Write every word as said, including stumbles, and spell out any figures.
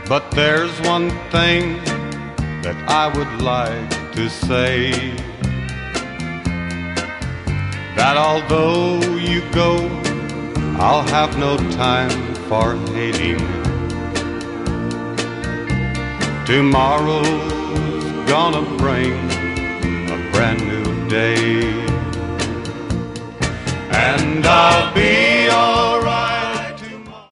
But there's one thing that I would like to say, that although you go, I'll have no time for hating. Tomorrow's gonna bring a brand new day.